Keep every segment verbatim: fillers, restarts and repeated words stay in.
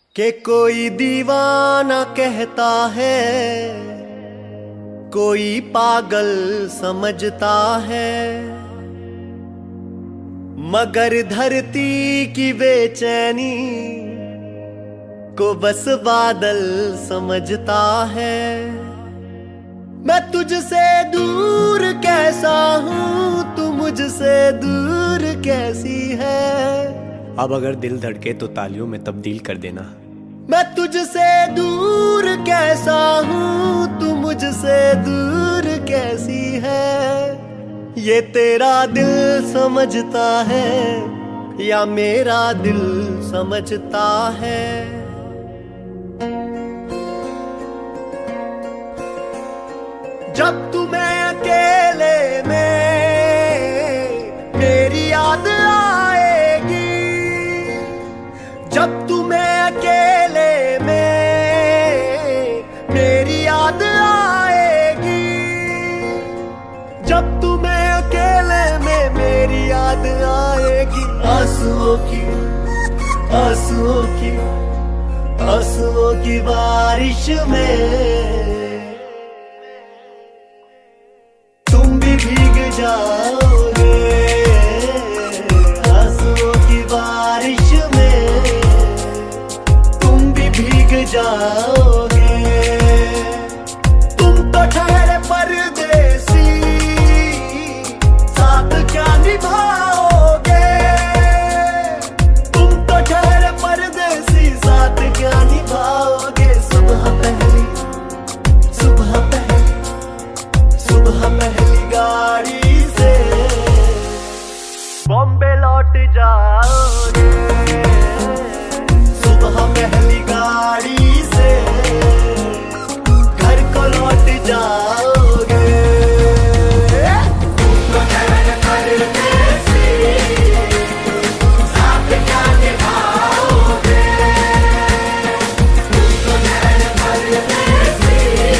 कि कोई दीवाना कहता है, कोई पागल समझता है, मगर धरती की बेचैनी को बस बादल समझता है। मैं तुझसे दूर कैसा हूँ, तू मुझसे दूर कैसी है। अब अगर दिल धड़के तो तालियों में तब्दील कर देना। मैं तुझसे दूर कैसा हूँ, तू मुझसे दूर कैसी है। ये तेरा दिल समझता है या मेरा दिल समझता है। जब तुम्हें अकेले में मेरी याद आएगी, जब तुम्हें अकेले में मेरी याद आएगी, जब तुम्हें अकेले में मेरी याद आएगी। आंसुओं की आंसुओं की आंसुओं की बारिश में भीग जाओगे। आंसुओं की बारिश में तुम भी भीग जाओगे। तुम तो ठहरे परदेसी, साथ क्या निभाओगे। तुम तो ठहरे परदेसी, साथ क्या निभाओगे। सुबह पहली सुबह पहली सुबह पहली गाड़ी से बॉम्बे लौट जाओगे। सुबह पहली गाड़ी से घर को लौट जाओगे। तुमको ठहर परदेसी, साथ क्या निभाओगे। तुमको ठहर परदेसी,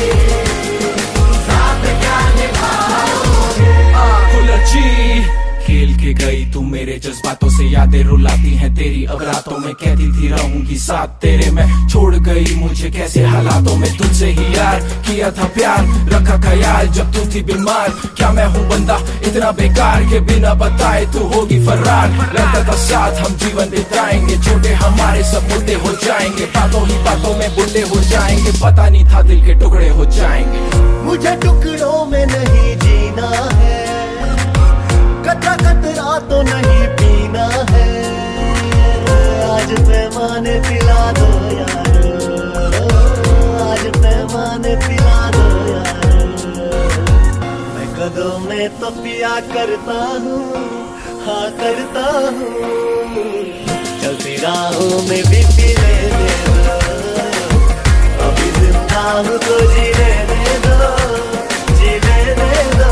खेल के गई तू मेरे जज्बातों से, यादें रुलाती हैं तेरी। अब रातों में कहती थी रहूंगी साथ तेरे, मैं छोड़ गई मुझे कैसे हालातों में। तुझसे ही यार किया था प्यार, रखा ख्याल जब तू थी बीमार। क्या मैं हूँ बंदा इतना बेकार के बिना बताए तू होगी फरार। रहता था साथ हम जीवन बिताएंगे, छोटे हमारे सब मुद्दे हो जाएंगे। बातों ही बातों में बुढ़े हो जाएंगे, पता नहीं था दिल के टुकड़े हो जाएंगे। मुझे टुकड़ों में नहीं जीना है, कतरा कतरा तो नहीं पीना है। आज पैमाने पिला दो यार, आज पैमाने पिला दो यार। मैं कदों में तो पिया करता हूँ, हाँ करता हूँ। चलती राहों में भी पी लेने दो, अभी जिंदा हूँ तो जी लेने दो, जी लेने दो।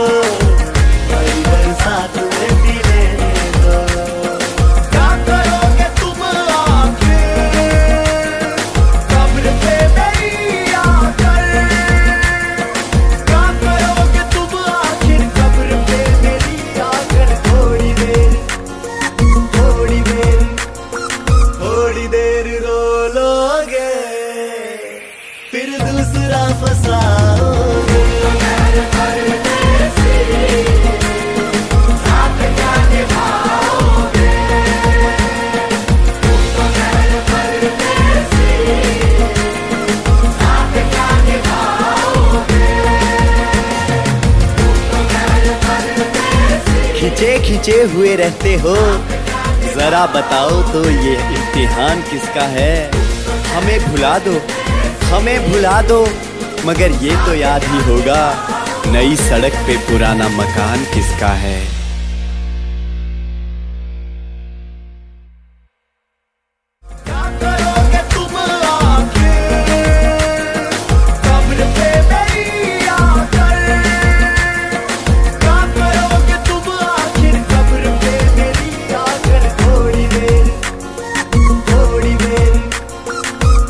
साथ में पी लेने दो। क्या करोगे तुम आखिर कब्र पे मेरी आकर। क्या करोगे तुम आखिर कब्र पे मेरी आकर। थोड़ी देर थोड़ी देर थोड़ी देर रो लोगे, फिर दूसरा फंसाओगे। खिंचे खिंचे हुए रहते हो, जरा बताओ तो ये इम्तिहान किसका है। हमें भुला दो हमें भुला दो, मगर ये तो याद ही होगा नई सड़क पे पुराना मकान किसका है।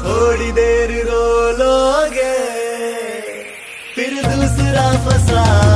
फिर दूसरा फंसा